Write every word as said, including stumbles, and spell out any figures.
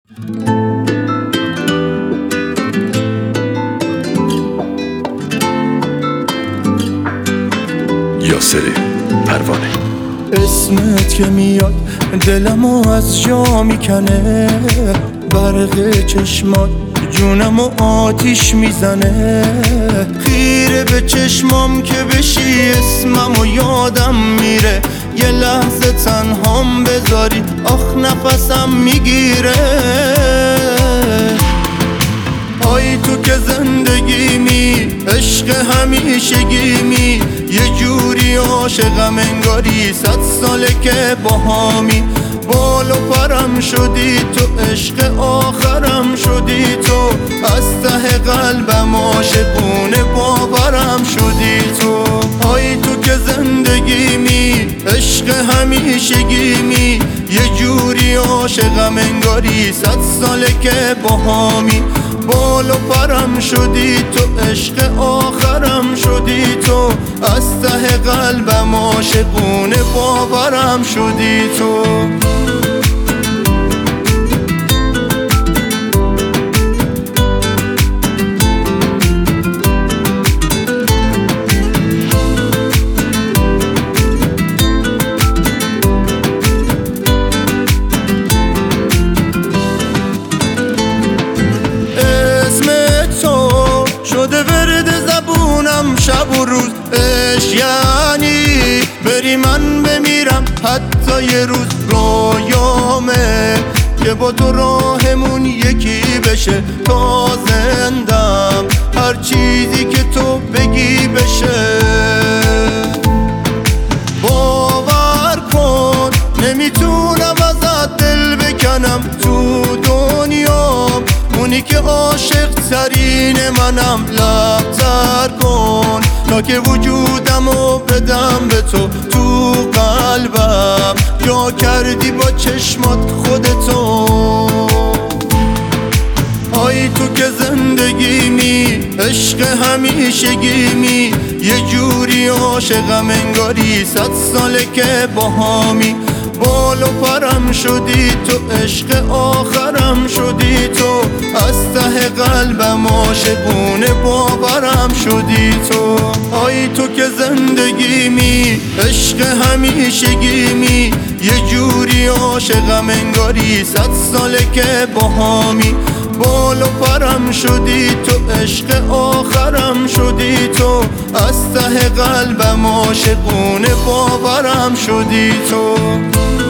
یاسر پروانه. اسمت که میاد دلمو از جا میکنه، برق چشمات جونمو آتیش میزنه. خیره به چشمام که بشی اسممو یادم میره، یه لحظه تنهام بذاری آخ نفسم میگیره. آی تو که زندگیمی عشق همیشگیمی، یه جوری عاشقم انگاری صد ساله که باهامی. بال و پرم شدی تو، عشق آخرم شدی تو، از ته قلبم عاشقونه باورم شدی تو. آی تو که زندگیمی عشق همیشگیمی، یه جوری عاشقم انگاری صد ساله که باهامی. بال و پرم شدی تو، عشق آخرم شدی تو، از ته قلبم عاشقونه باورم شدی تو. شب و روز عشق یعنی بری من بمیرم حتی یه روز. رویامه که با تو راهمون یکی بشه تا زندم، هر چیزی که تو بگی بشه. باور کن نمیتونم ازت دل بکنم، تو دنیام اونی که عاشق ترین منم. لبتر کن تا که وجودمو بدم به تو، تو قلبم جا کردی با چشمات خودتو. آی تو که زندگیمی عشق همیشگیمی، یه جوری عاشقم انگاری صد ساله که باهامی. بال و پرم شدی تو، عشق آخرم شدی تو، از ته قلبم عاشقونه باورم شدی تو. آی تو که زندگیمی عشق همیشگیمی، یه جوری عاشقم انگاری صد ساله که باهامی. بال و پرم شدی تو، عشق آخرم شدی تو، از ته قلبم عاشقونه باورم شدی تو.